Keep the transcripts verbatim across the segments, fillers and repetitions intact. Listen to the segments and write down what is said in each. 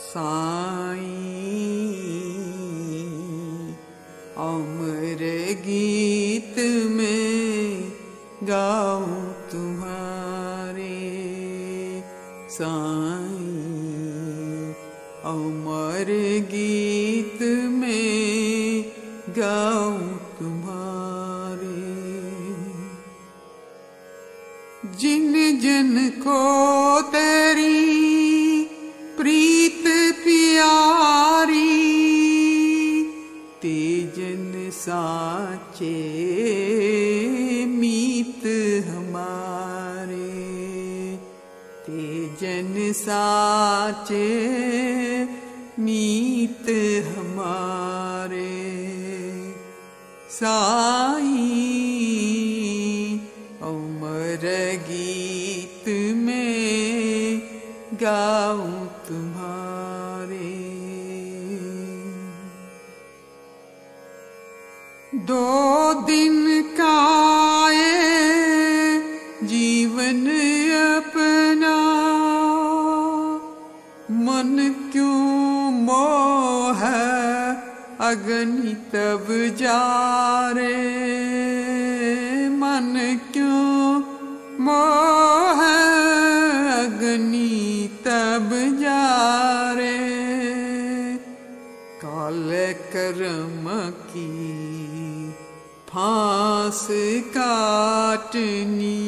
साईं अमर गीत में गाऊं तुम्हारे, साईं अमर गीत में गाऊं तुम्हारे। जिन जन को तेरी प्रीत प्यारी, ते जन साचे मीत हमारे, ते जन साचे मीत हमारे। साईं अमर गीत में गाऊं तुम्हारे। दो दिन का ये जीवन अपना, मन क्यों मोह अग्नि तब जा रे, मन क्यों मोह अग्नि तब जा रे। काले कर्म की फांस काटनी,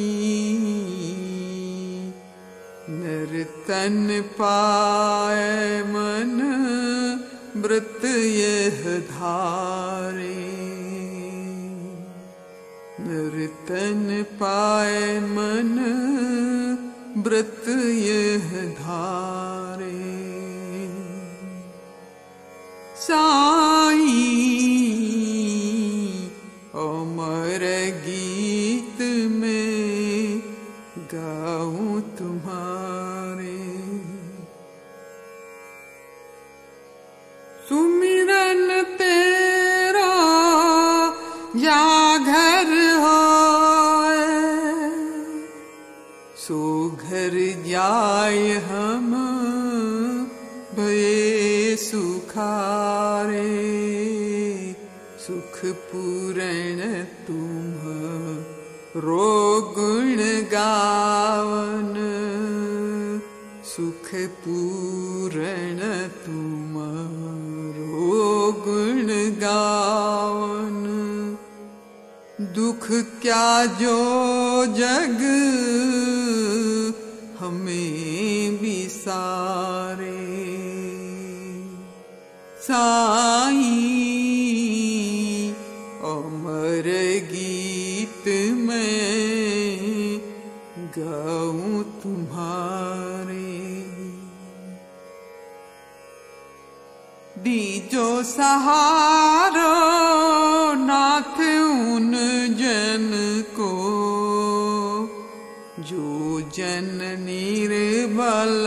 नर्तन पाए मन व्रत यह धारे, नर्तन पाए मन व्रत यह धारे। साईं अमर गीत में गाऊं तुम्हारे। सुमिरन तेरा या घर होए, सो घर जाए हम भये सुखारे। सुख पूर्ण तुम रो गुण गावन, सुख पूर्ण तुम रो गुण गावन। दुख क्या जो जग हमें बिसारे, साईं अमर गीत में गाऊं तुम्हारे। दीजो सहारो नाथ उन जन को, जो जन निर्बल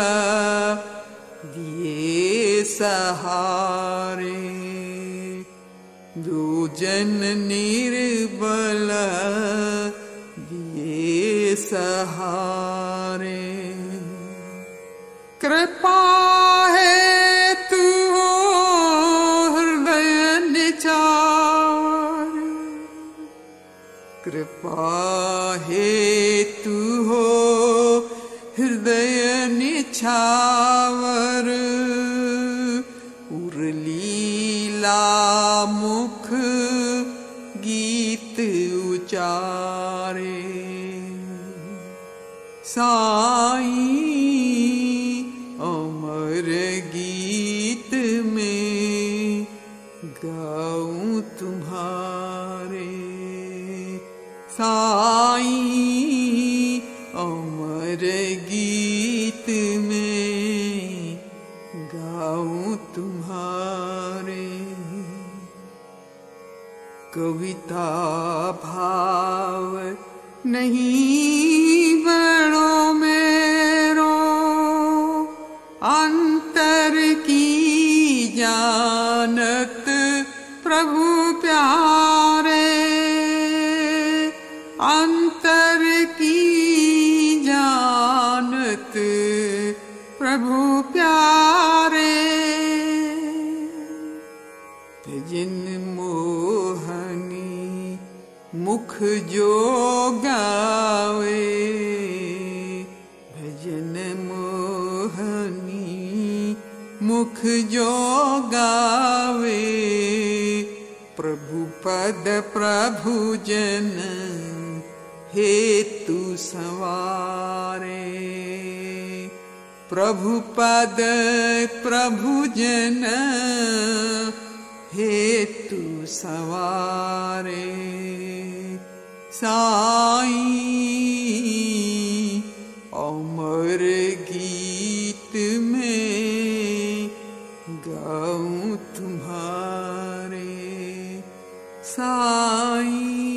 दिए सहारे, जो जन निर्बल दिए सहारे। कृपा है तू हृदय निचार, कृपा है तू हो हृदय निछावर। उर्लीला मुख गीत उचारे, साईं अमर गीत में गाऊं तुम्हारे। साईं अमर गीत में गाऊं तुम्हारे। कविता भाव नहीं बड़ो मेरो, अंतर की जानत प्रभु प्यारे, अंतर की जानत प्रभु प्यारे। मुख जो गावे भजन मोहनी, मुख जो गावे प्रभु पद प्रभु जन हेतु सवारे। प्रभु पद प्रभु जन हेतु सवारे। साईं अमर गीत में गाऊं तुम्हारे, साईं